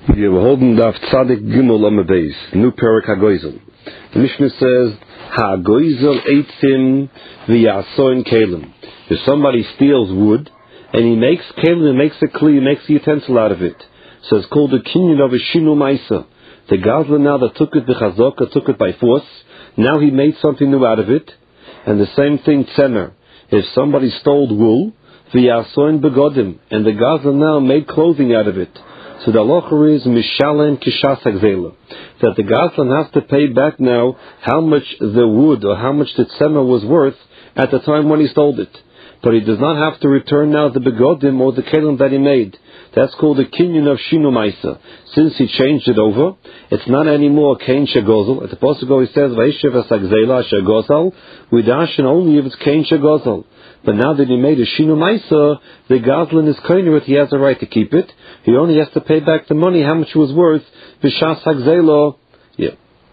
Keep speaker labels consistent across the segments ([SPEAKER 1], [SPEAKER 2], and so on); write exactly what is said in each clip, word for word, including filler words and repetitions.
[SPEAKER 1] Wir beholden daf Tzadik Gimel on the base, new Perak HaGoizel. The Mishnah says, HaGoizel eitzim v'yasoin kelim. If somebody steals wood, and he makes kelim, makes a kli, he makes a utensil out of it, so it's called the kinyan of a shinu maisa. The Gazlan now that took it, the Chazaka took it by force, now he made something new out of it. And the same thing, Tzemer. If somebody stole wool, v'yasoin begodim, and the Gazlan now made clothing out of it, so the halacha is mishalem kishas hagzela, that the Gazlan has to pay back now how much the wood or how much the tzemer was worth at the time when he stole it. But he does not have to return now the begodim or the kelim that he made. That's called the kinyan of shinu maisa. Since he changed it over, it's not anymore kain shegozel. At the pasuk he says vayishev asagzela shegozal. We darshan only if it's kain shegozel. But now that he made a shinu maisa, the Gazlan is koiner, he has a right to keep it. He only has to pay back the money, how much it was worth. B'shas hagzelo. Yeah.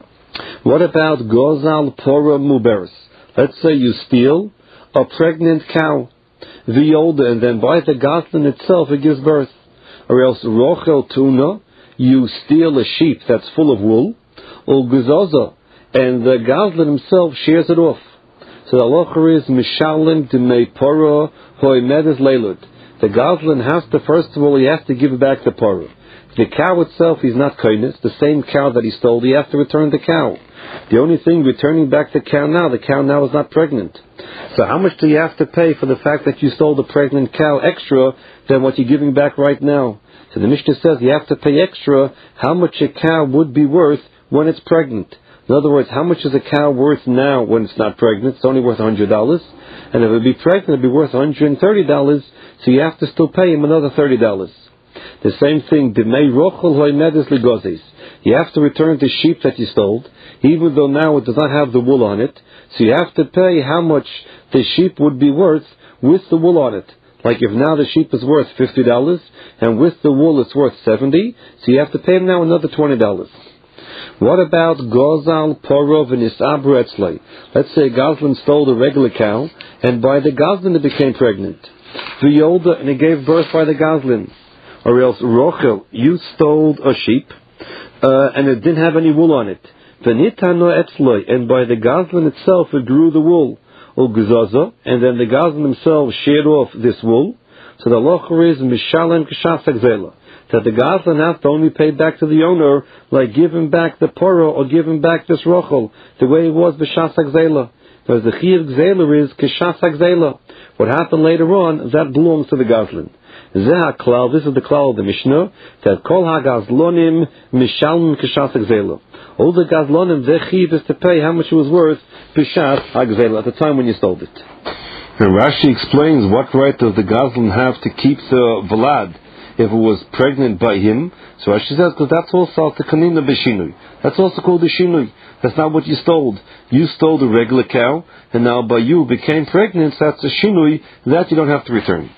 [SPEAKER 1] What about gozal pora muberis? Let's say you steal a pregnant cow, v'yolda, and then by the Gazlan itself it gives birth. Or else rochel tuna, you steal a sheep that's full of wool, or guzoza, and the Gazlan himself shares it off. So the halacha is mishalim d'mei pora hoimedes leilud. The Gazlan has to, first of all, he has to give back the pora. The cow itself, he's not koines. The same cow that he stole, he has to return the cow. The only thing returning back the cow now, the cow now is not pregnant. So how much do you have to pay for the fact that you stole the pregnant cow extra than what you're giving back right now? So the Mishnah says you have to pay extra how much a cow would be worth when it's pregnant. In other words, how much is a cow worth now when it's not pregnant? It's only worth one hundred dollars. And if it would be pregnant, it would be worth one hundred thirty dollars. So you have to still pay him another thirty dollars. The same thing, B'mei rochel hoimedes ligozes. You have to return the sheep that you stole, even though now it does not have the wool on it. So you have to pay how much the sheep would be worth with the wool on it. Like if now the sheep is worth fifty dollars, and with the wool it's worth seventy dollars, so you have to pay him now another twenty dollars. What about gozal porov and isabru etzlei? Let's say Gazlan stole the regular cow, and by the Gazlan it became pregnant. V'yolda, and it gave birth by the Gazlan. Or else rochel, you stole a sheep, uh, and it didn't have any wool on it. V'nitano etzlei, and by the Gazlan itself it grew the wool. Or guzaza, and then the Gazlan themselves shared off this wool. So the halacha is mishalem k'shas hagzela, that the Gazlan has to only pay back to the owner, like give him back the poro or give him back this rochel, the way it was b'shas hagzela. Because the chiyuv gzela is k'shas hagzela. What happened later on, that belongs to the Gazlan. Zeh klal, this is the klal of the Mishnah, that kol hagazlonim mishalem k'shas hagzela. All the Gazlonim, their chiyuv is to pay how much it was worth b'shas hagzela, at the time when you stole it. And Rashi explains what right does the Gazlan have to keep the Vlad if it was pregnant by him. So Rashi says, because that's also the kanina b'shinui. That's also called the shinui. That's not what you stole. You stole the regular cow, and now by you became pregnant, so that's a shinui, that you don't have to return.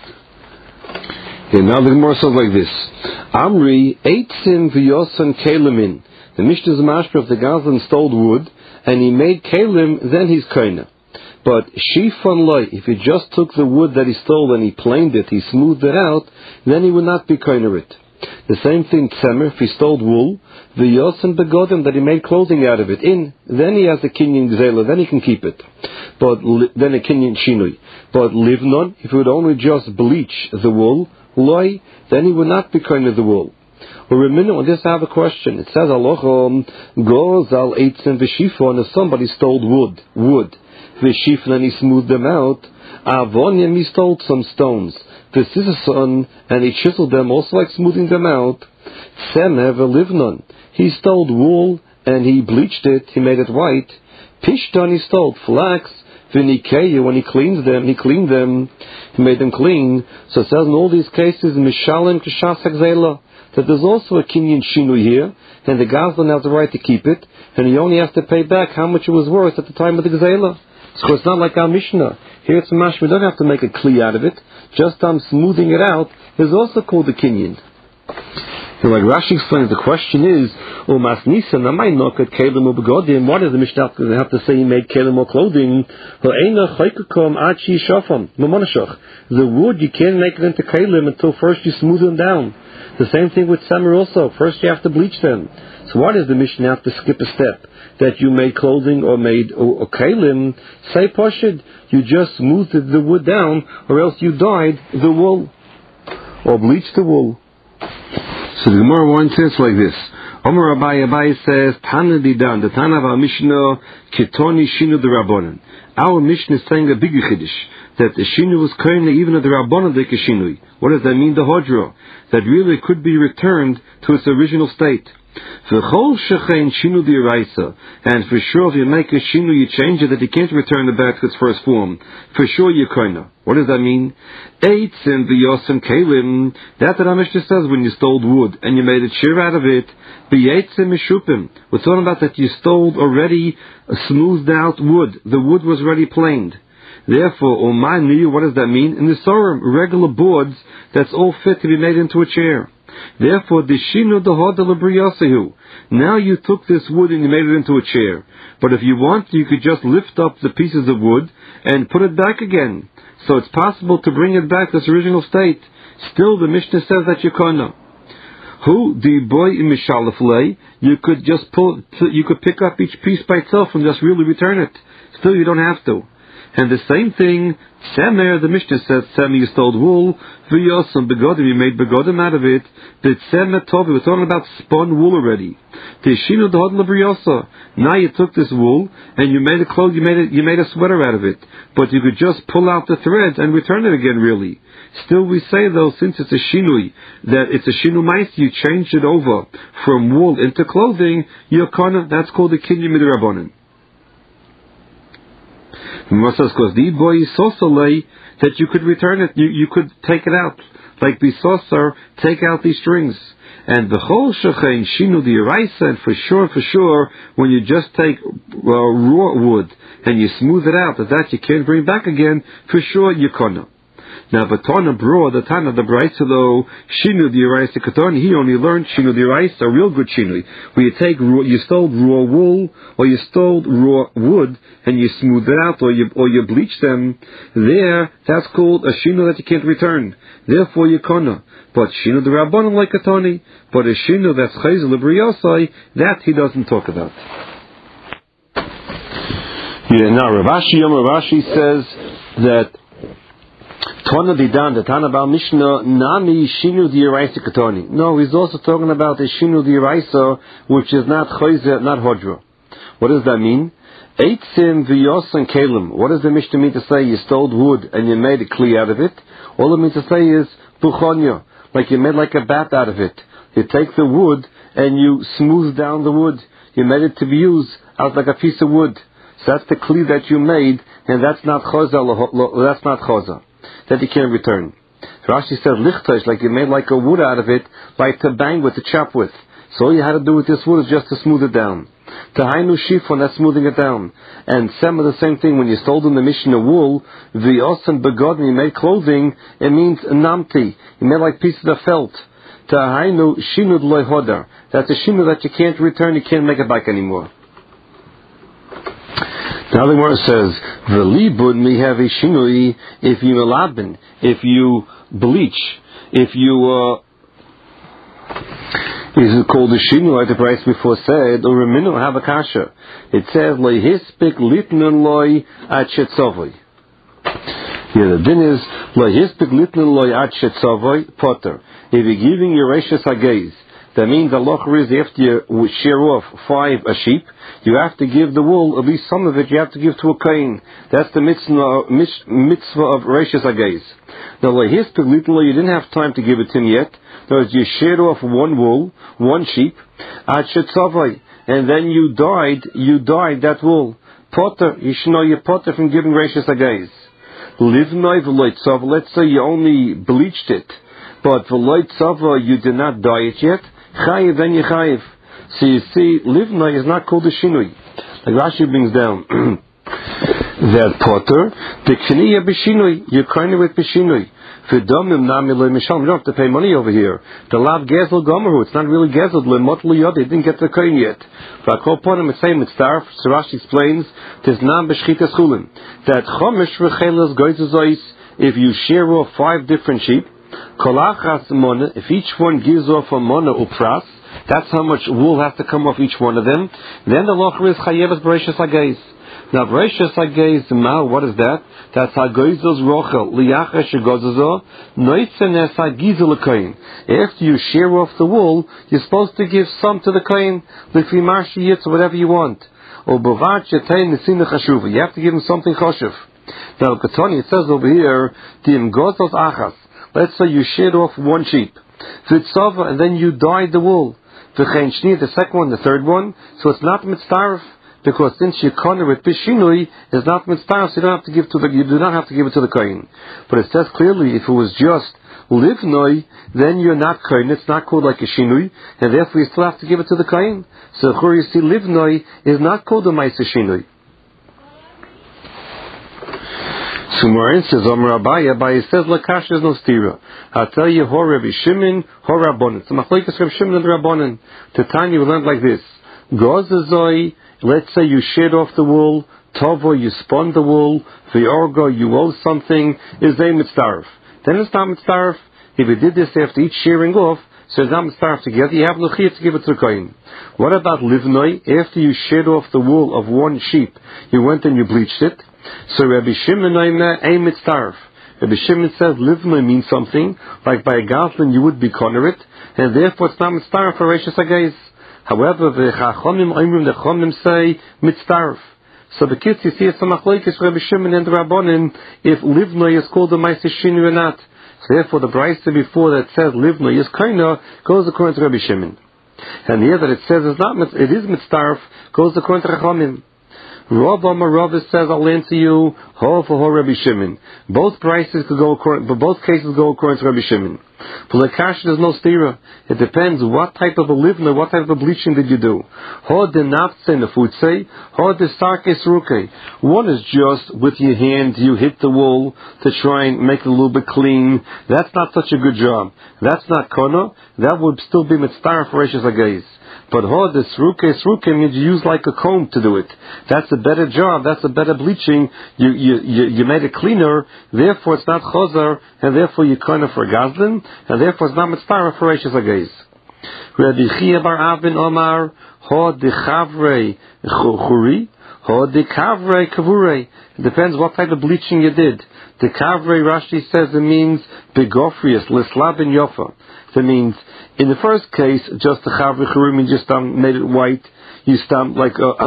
[SPEAKER 1] Okay, now the Gemara says like this. Amri, eitzim v'yosan kelemin. The Mishnah is a mashpeh if the Gazlan stole wood, and he made kelim, then he's koina. But shifan loy, if he just took the wood that he stole and he planed it, he smoothed it out, then he would not be koiner it. The same thing, tzemer, if he stole wool, the yosan begodim, that he made clothing out of it, in, then he has a kinyan gzela, then he can keep it. But then a kinyan shinui. But livnon, if he would only just bleach the wool, loy, then he would not be koiner the wool. Or a minute on this I have a question. It says alochom goes al eitzim v'shifon, if somebody stole wood, wood. V'shifon, and he smoothed them out. Avonyim, he stole some stones. V'sisson, and he chiseled them, also like smoothing them out. Tzemer v'livnon, he stole wool and he bleached it, he made it white. Pishton, he stole flax. V'nikeyu, when he cleans them, he cleaned them, he made them clean. So it says in all these cases, mishalem k'shas hagzela, that there's also a kinyan shinui here, and the Gazlan has the right to keep it, and he only has to pay back how much it was worth at the time of the gzela. So it's not like our Mishnah. Here it's a mash, we don't have to make a kli out of it. Just um, smoothing it out is also called a kinyan. So like Rashi explains, the question is, Umas Nisan, am I not at Kalim or Begodim? Why does the Mishnah have to say he made Kalim or clothing? The wood, you can't make it into Kalim until first you smooth them down. The same thing with Samer also. First you have to bleach them. So why does the Mishnah have to skip a step? That you made clothing or made or, or Kalim, say Pashid, you just smoothed the wood down, or else you dyed the wool, or bleached the wool. So the Gemara wants it like this. Omer Abai Abai says, Tana Didan, the Tana of our Mishnah, Ketoni Shinu the Rabbanon. Our Mishnah is saying a big chiddush, that the Shinu was kind even of the Rabbanon de Keshinui. What does that mean, the Hodro? That really could be returned to its original state. V'chol shechein shinu d'iraisa, and for sure if you make a shinu, you change it, that you can't return it back to its first form. For sure you koina. What does that mean? Eitz in v'yosem kalim. That's what our Mishnah says when you stole wood and you made a chair out of it. V'yeitzim mishupim. We're talking about that you stole already a smoothed out wood. The wood was already planed. Therefore, umani, what does that mean? In the Sorum, regular boards that's all fit to be made into a chair. Therefore, the shinu dehadal briyasehu. Now you took this wood and you made it into a chair. But if you want, you could just lift up the pieces of wood and put it back again. So it's possible to bring it back to its original state. Still, the Mishnah says that you can't. Who the boy in mishalaflei? You could just pull. You could pick up each piece by itself and just really return it. Still, you don't have to. And the same thing, Semer, the Mishnah says, Semer, you stole wool, V'yosam, Begodim, you made Begodim out of it, but Semer Tovi, we're talking about spun wool already. Teshinu D'hodla B'yosa, now you took this wool, and you made a cloth, you made a, you made a sweater out of it, but you could just pull out the threads and return it again, really. Still, we say, though, since it's a shinui, that it's a shinu mais, you changed it over from wool into clothing, you're kind of, that's called a kinyan midrabanan. Because the boy sosale, that you could return it, you, you could take it out. Like bisosar, take out these strings. And the whole shechein shinu the eraisa, and for sure, for sure, when you just take uh, raw wood and you smooth it out, that, that you can't bring back again, for sure you can't. Now, but Tana Bro, the Tana the Braisa, though, Shinu the Eraisa Katani, he only learned Shinu the Eraisa, a real good Shinu, where you take, raw, you stole raw wool, or you stole raw wood, and you smooth it out, or you, or you bleach them. There, that's called a Shinu that you can't return. Therefore, you can't. But Shinu the Rabbanon like Katani, but a Shinu that's Chayzel Libriyosai, that he doesn't talk about. Yeah, now Rav Ashi, Yom Rav Ashi says that Tana Didan, the Tana Bal Mishnah, Nami Shinu the Eraisa Katani. No, he's also talking about the Shinu the Eraisa, which is not Chayzer, not Hodra. What does that mean? Eitzim v'yos and Kalim. What does the Mishnah mean to say? You stole wood and you made a kli out of it. All it means to say is Buchonya, like you made like a bat out of it. You take the wood and you smooth down the wood. You made it to be used as like a piece of wood. So that's the kli that you made, and that's not Chazah, that's not Chazah. That you can't return. Rashi says lichtash, like you made like a wood out of it, like to bang with, to chop with. So all you had to do with this wood is just to smooth it down. Tahainu shifon, that's smoothing it down. And some of the same thing, when you stole in the Mishnah wool, v'yosan begodim, you made clothing, it means namti. You made like pieces of felt. Tahainu shinud loy hodar. That's a shinu that you can't return, you can't make it back anymore. Now the Gemara says, "V'libud mi have a shinui if you melabin, if you bleach, if you uh, is it called a shinu like the price before said, or a minu have a kasha? It says lehispik litnun loy at shetzavoy. Yeah, the din is lehispik litnun loy at shetzavoy potter. If you're giving your rishas hagez, that means Allah is after you shear off five a sheep, you have to give the wool, at least some of it you have to give to a kain. That's the mitzvah, mitzvah of Rishas Hagez. Now, you didn't have time to give it to him yet. Because you sheared off one wool, one sheep, and then you dyed, you dyed that wool. Potter, you should know your potter from giving Rishas Hagez. Let's say you only bleached it, but you did not dye it yet. Chayiv, then you chayiv. So you see, livna is not called a shinui. Like Rashi brings down that potter, the kniya b'shinui, you're kind of with b'shinui. V'domim nami lo mishal. You don't have to pay money over here. The lav gezel gomeru. It's not really gezel. Lemot liyod. They didn't get the kohen yet. V'akol ponim it's saying mitzdarf. So Rashi explains there's nam b'shchitas chulin that chomish v'chelas goyzazois. If you share off five different sheep, kolachas mona. If each one gives off a mona upras, that's how much wool has to come off each one of them. Then the locher is chayevas b'reishas hageiz. Now b'reishas hageiz, ma, what is that? That's hagoizos rochel liyacha shegozazo noisenes hagizel kohen. After you shear off the wool, you're supposed to give some to the kohen, l'fi marshi yitz, whatever you want. Or b'vat shetein nesin chashuva. You have to give him something choshev. Now Ketani, it says over here, dim gozos achas. Let's say you sheared off one sheep, v'tzava, and then you dyed the wool. V'chein shni, the second one, the third one. So it's not mitzdarf. Because since you corner it bishinui is not mitzvah, so you don't have to give to the you do not have to give it to the kohen. But it says clearly if it was just livnoi, then you're not kohen. It's not called like a shinui, and therefore you still have to give it to the kohen. So where you see livnoi is not called a ma'aseh shinui. Sumarin says Omer Abaye, Abaye says lakash is no stira. I'll tell you hor Rabbi Shimon, hor Rabbanan. So machlekes Rabbi Shimon and Rabbanan. Tanya you learned like this: Gozazoi. Let's say you shed off the wool, Tovo, you spun the wool, V'orgo, you owe something, is they mitzdarf. Then it's not mitzdarf. If you did this after each shearing off, so it's not mitzdarf together, you have no chiyuv to give it to the kohen. What about livnoi? After you shed off the wool of one sheep, you went and you bleached it. So Rabbi Shimon oimer, ein mitzdarf. Rabbi Shimon says livnoi means something, like by a goslin you would be corner it, and therefore it's not mitzdarf for reishas hageiz. However, the Chachamim Oimrim, the Chachamim say mitzdarf. So the kids, you see, it's a machlokes Rabbi Shimon and the Rabbanim if livnoi is called a ma'aseh shinui or not. So therefore, the brayso before that says livnoi is koina goes according to Rabbi Shimon, and here that it says it's not, it is mitzdarf, goes according to Chachamim. Rav Amar Rav says, I'll answer you, ho for ho Rabbi Shimon. Both prices could go according, but both cases go according to Rabbi Shimon. For the kash, there's no stira. It depends what type of a livna, what type of bleaching did you do. Ho de nafse nefutse, ho de sarkes ruke. One is just with your hand, you hit the wool to try and make it a little bit clean. That's not such a good job. That's not kono. That would still be mitzvah for reishas hageiz. But ho de sruke sruke means you use like a comb to do it. That's a better job. That's a better bleaching. You you you, you made it cleaner. Therefore, it's not chozar, and therefore you kono for gazlin. And therefore it's not mitzvah for reishas hageiz. Rabbi Chia bar Avin Omar, ho de chavrei churi, ho de kavrei kavurei. It depends what type of bleaching you did. The kavrei, Rashi says it means begofrius, lislabin yofa. That means, in the first case, just the chavrei churi means just um, made it white. You stamped like uh,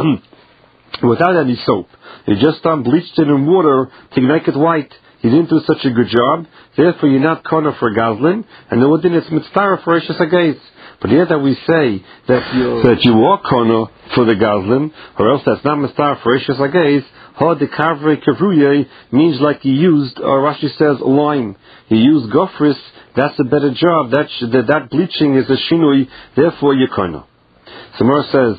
[SPEAKER 1] without any soap. You just um, bleached it in water to make it white. You didn't do such a good job, therefore you're not kona for gazlin, and no then it's mitzvah for reishas hageiz. But here that we say that you that you are kona for the gazlin, or else that's not mitzvah for reishas hageiz. Ha de kavrei kavruye means like you used, or Rashi says lime. You used gofris. That's a better job. That sh- that, that bleaching is a shinui. Therefore you're kona. Samar says,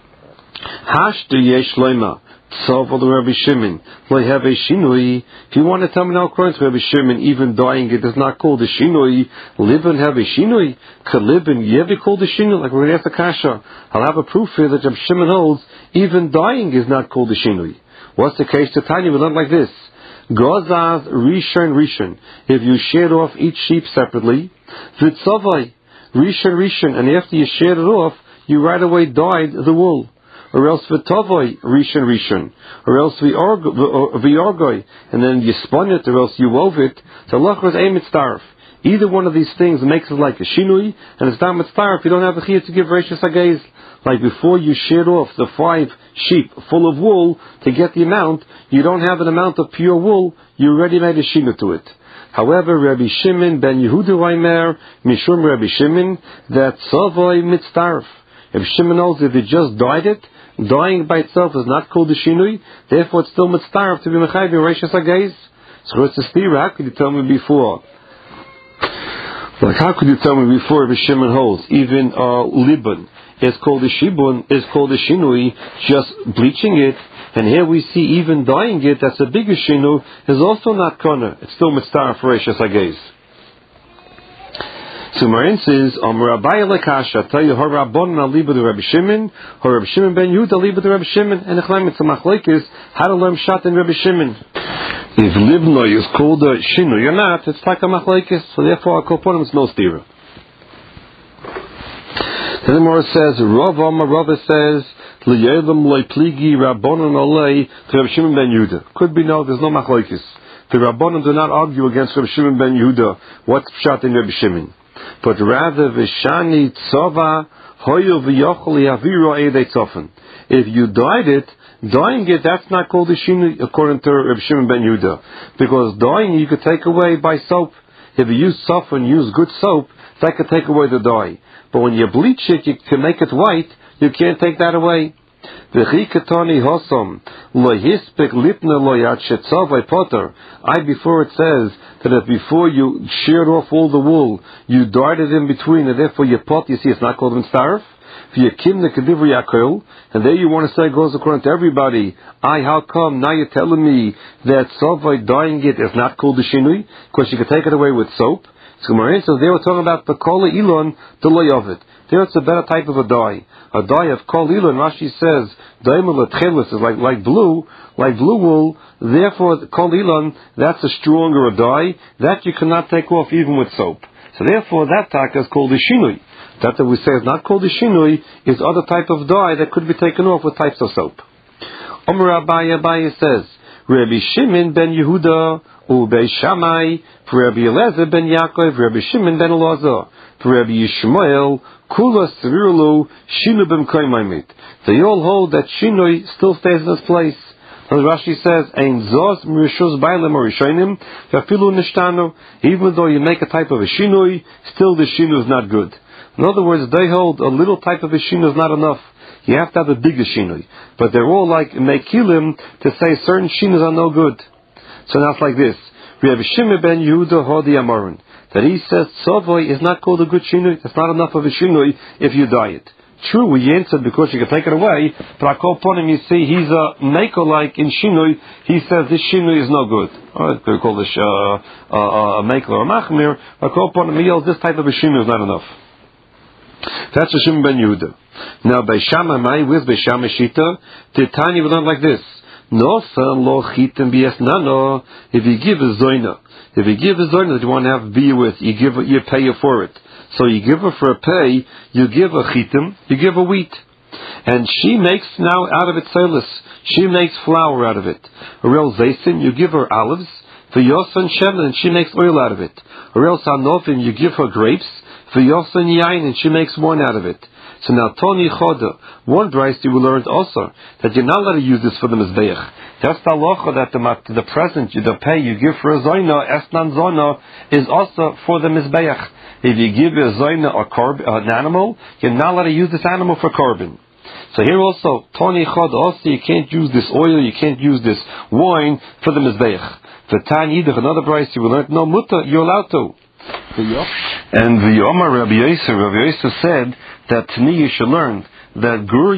[SPEAKER 1] Hash de yesh loima. So for the Rabbi Shimon, well, have a shinui. If you want to tell me now, according to Rabbi Shimon, even dying it is not called a shinui. Live and have a shinui. Could live and you ever called a shinui? Like we're going to ask the kasha. I'll have a proof here that Rabbi Shimon holds even dying is not called a shinui. What's the case to Tanya? We learn like this: Gozaz rishon rishon. If you shared off each sheep separately, vitzavai rishon rishon, and after you shared it off, you right away dyed the wool. Or else v'tovoi rishon rishon, or else v'orgoi, and then you spun it, or else you wove it. So lach was a mitzdarf. Either one of these things makes it like a shinui, and it's not mitzdarf if you don't have the chiyuv to give reishas hageiz. Like before you shared off the five sheep full of wool to get the amount, you don't have an amount of pure wool. You already made a shinu to it. However, Rabbi Shimon ben Yehuda Reimer mishum Rabbi Shimon that savoi mitzdarf. If Shimon knows if he just dyed it, dying by itself is not called a shinui, therefore it's still mitzdarf to be mechayv in reishas hageiz. So it's a stira. How could you tell me before? Like how could you tell me before if Shimon holds even uh, liban is called a shibun, is called a shinui, just bleaching it, And here we see even dying it, that's a bigger shinu, is also not kona. It's still mitzvah for Reishas Hageiz. So Marin says, Amar Abaye lekasha, tell you, Har Rabbanan aliba the Rabbi Shimon, Har Rabbi Shimon ben Yehuda aliba the Rabbi Shimon, and Echlaim it's a machlekes, how to learn Pshat in Rabbi Shimon. If Libnoi is called a shinu, you're not, it's like a machlekes, so therefore a koponim is no stira. Then the Gemara says, Rav Amar Rav says, Liyelim loy pligi Rabbanan alei to Rabbi Shimon ben Yehuda. Could be no, there's no machlekes. The Rabbanan do not argue against Rabbi Shimon ben Yehuda. What's Pshat in Rabbi Shimon? But rather, Vishani Tzava Hoyu V'yochel Yaviro Eidei Tzofen. If you dyed it, dyeing it, that's not called a shinu according to Rabbi Shimon ben Yehuda. Because dyeing you could take away by soap. If you use soap and use good soap, that could take away the dye. But when you bleach it, you can make it white, you can't take that away. V'chikatani hosom lohispek lipna loyat shetzavai potter. I before it says that if before you sheared off all the wool, you dyed it in between, and therefore you pot. You see, it's not called mitzaref. V'yakim the kedivri yakol, and there you want to say it goes according to everybody. I, how come now you're telling me that tzavai dyeing it is not called the shinui because you can take it away with soap? So Marin says they were talking about the kol ilon the loy of it. There it's a better type of a dye. A dye of kol ilon, Rashi says, daimel atchelis is like, like blue, like blue wool. Therefore, kol ilon, that's a stronger dye. That you cannot take off even with soap. So therefore, that taka is called a shinui. That that we say is not called a shinui, is other type of dye that could be taken off with types of soap. Omer Abaye Abaye says, Rabbi Shimon ben Yehuda, Ubei Shammai, for Rabbi Eliezer ben Yaakov, Rabbi Shimon ben Elazar, for Rabbi Yishmael, Kula Sevirulu, Shinu b'mkoimaymit. They all hold that Shinui still stays in its place. As Rashi says, Ein zos mirishus bailim or rishonim, yafilu nishtanu. Even though you make a type of a Shinui, still the Shinu is not good. In other words, they hold a little type of a Shinu is not enough. You have to have a bigger Shinui. But they're all like Mekilim to say certain Shinus are no good. So now it's like this. We have Shimon ben Yehuda Hodi Amaron, that he says Tzavoi is not called a good Shinui. It's not enough of a Shinui if you dye it. True, we answered because you can take it away, but I call upon him, you see, he's a Neko like in Shinui. He says this Shinui is no good. Or we call this uh, uh, a Mekel or a Machmir. I call upon him, he yells, this type of a Shinui is not enough. That's a Shimon ben Yehuda. Now, by Shammai, with by Shammai Shita, the Tanya we learn like this. No son lo chitim bias nano. If you give a zoina, if you give a zoina that you want to have beer with, you give you pay her for it. So you give her for a pay, you give a chitim, you give a wheat, and she makes now out of it solis. She makes flour out of it. Or else zaysim, you give her olives. For yosan shemen, and she makes oil out of it. Or else anofim, you give her grapes. For yosan yain, and she makes wine out of it. So now, Tony Choda, one price you will learn also, that you're not allowed to use this for the Mizbeach. That's the halacha that the, the present, the pay you give for a Zoina, Esnan Zona, is also for the Mizbeach. If you give a Zoina or korb, an animal, you're not allowed to use this animal for carbon. So here also, Tony Choda, also you can't use this oil, you can't use this wine for the Mizbeach. For Tan Yidach, another price you will learn, no mutta, you're allowed to. And the Omar Rabbi Yosef, Rabbi Yosef said that to me you should learn that Gur